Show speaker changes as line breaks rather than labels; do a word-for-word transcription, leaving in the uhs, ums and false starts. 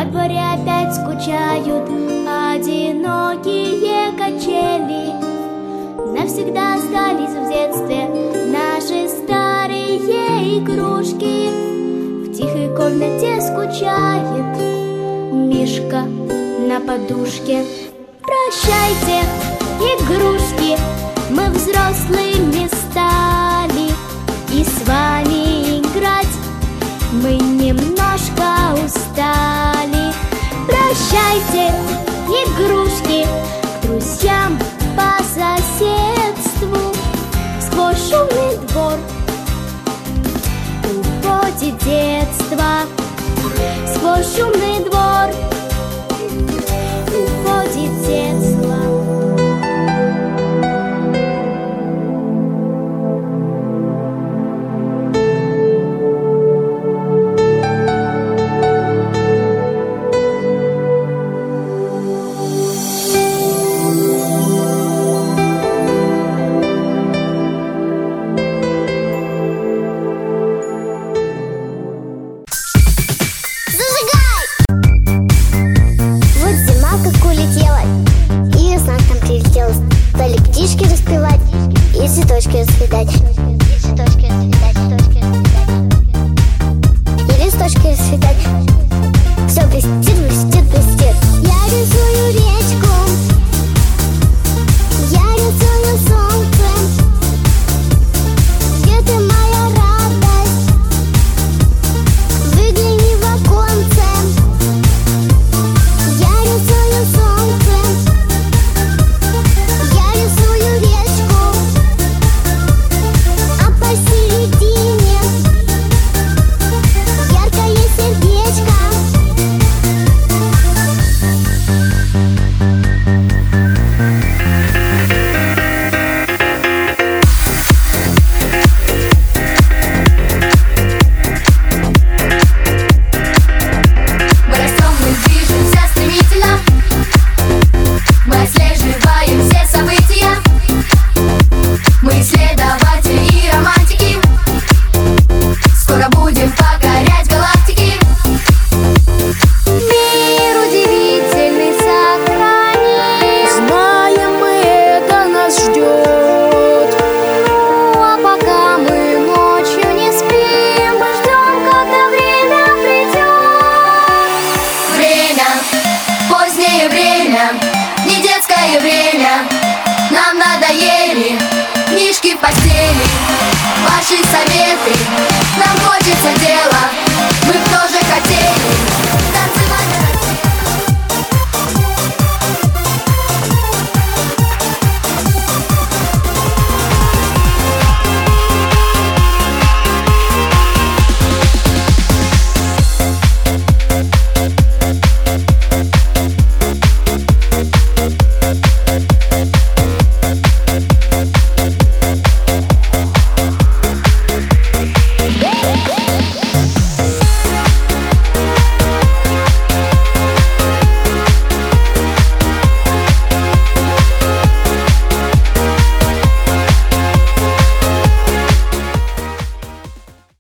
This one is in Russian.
Во дворе опять скучают одинокие качели. Навсегда остались в детстве наши старые игрушки. В тихой комнате скучает мишка на подушке. Прощайте, игрушки, мы взрослыми стали, и с вами играть мы немножко устали. Прощайте, игрушки, к друзьям по соседству. Сквозь шумный двор уходит детство. Сквозь шумный двор уходит детство.
Стали птички распевать и цветочки расцветать, и цветочки расцветать, цветочки расцветать, и листочки расцветать. Все блестит, блестит, блестит. Я рисую речку, я рисую солнце. Где ты, моя радость? Выгляни в оконце. Я рисую солнце,
не детское время. Нам надоели книжки в постели, ваши советы. Нам хочется дела, мы в то же